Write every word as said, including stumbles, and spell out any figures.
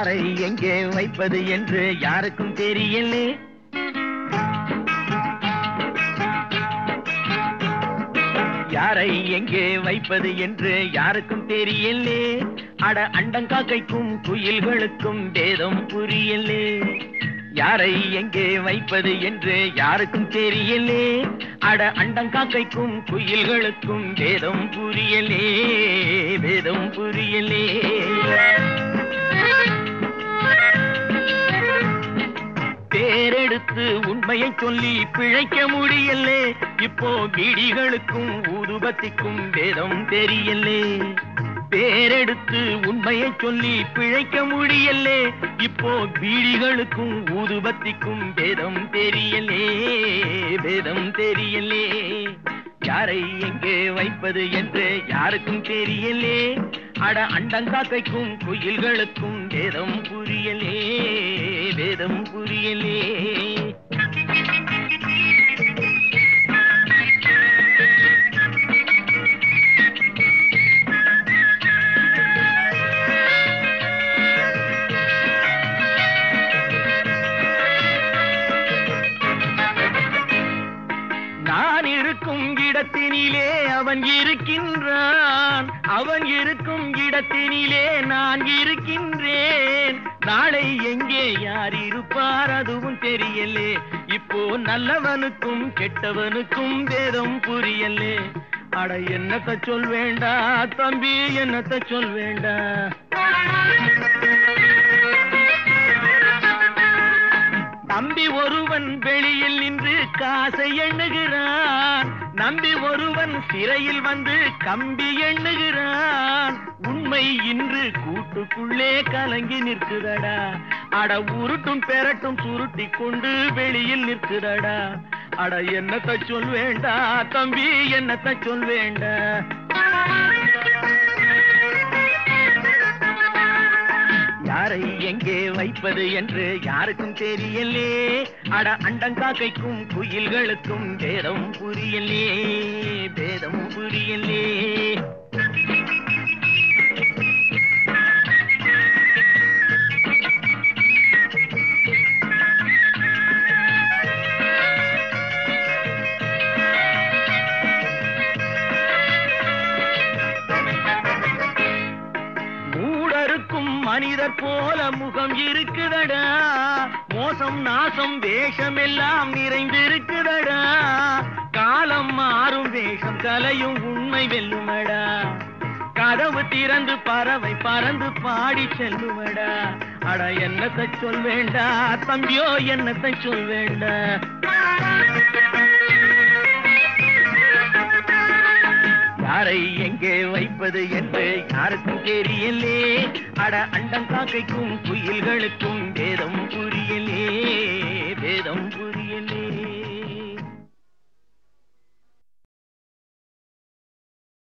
யாரை எங்கே வைப்பது என்று யாருக்கும் தெரியலே. யாரை எங்கே வைப்பது என்று யாருக்கும் தெரியலே. அட அண்டங்காக்கைக்கும் குயில்களுக்கும் வேதம் புரியலே. யாரை எங்கே வைப்பது என்று யாருக்கும் தெரியலே. அட அண்டங்காக்கைக்கும் குயில்களுக்கும் வேதம் புரியலே, வேதம் புரியலே. பேரெடுத்து உண்மையை சொல்லி பிழைக்க முடியலே. இப்போ பீடிகளுக்கும் ஊதுபத்திக்கும் வேதம் தெரியலே. பேரெடுத்து உண்மையை சொல்லி பிழைக்க முடியலே. இப்போ பீடிகளுக்கும் ஊதுபத்திக்கும் வேதம் தெரியலே, வேதம் தெரியலே. யாரை எங்கே வைப்பது என்று யாருக்கும் தெரியலே. அட அண்டங்காக்கைக்கும் குயில்களுக்கும் வேதம் புரியலே, வேதம் புரியலே. நான் இருக்கும் இடத்தினிலே அவன் இருக்கின்றான், அவன் இருக்கும் இடத்தினிலே நான் இருக்கின்றேன். நாளை எங்கே யார் இருப்பார் அதுவும் தெரியலே. இப்போ நல்லவனுக்கும் கெட்டவனுக்கும் வேதம் புரியலே. அட என்னத்த சொல் வேண்டா தம்பி, என்னத்த சொல் வேண்டா. நம்பி ஒருவன் வெளியில் நின்று காசை எண்ணுகிறான், நம்பி ஒருவன் சிறையில் வந்து கம்பி எண்ணுகிறான். உண்மை இன்று கூட்டுக்குள்ளே கலங்கி நிற்குதடா. அட உருட்டும் பெரட்டும் சுருட்டி கொண்டு வெளியில் நிற்குதடா. அட என்னத்த சொல் வேண்டா தம்பி, என்னத்த சொல் வேண்டா. யாரை எங்கே வைப்பது என்று யாருக்கும் தெரியலே. அட அண்டங்காக்கைக்கும் குயில்களுக்கும் வேதம் புரியலே, வேதம் புரியலே. மனிதர் போல முகம் இருக்குதடா. மோசம் நாசம் வேஷம் எல்லாம் நிறைந்திருக்குதடா. காலம் மாறும் வேஷம் கலையும் உண்மை வெல்லுமடா. கதவு திறந்து பறவை பறந்து பாடி செல்லுமடா. அட என்னத்தை சொல் வேண்டா தம்பியோ, என்னத்தை சொல் வேண்டா. யாரை எங்கே வைப்பது என்று யாருக்கும் தெரியலே. அட அண்டங்காக்கைக்கும் குயில்களுக்கும் வேதம்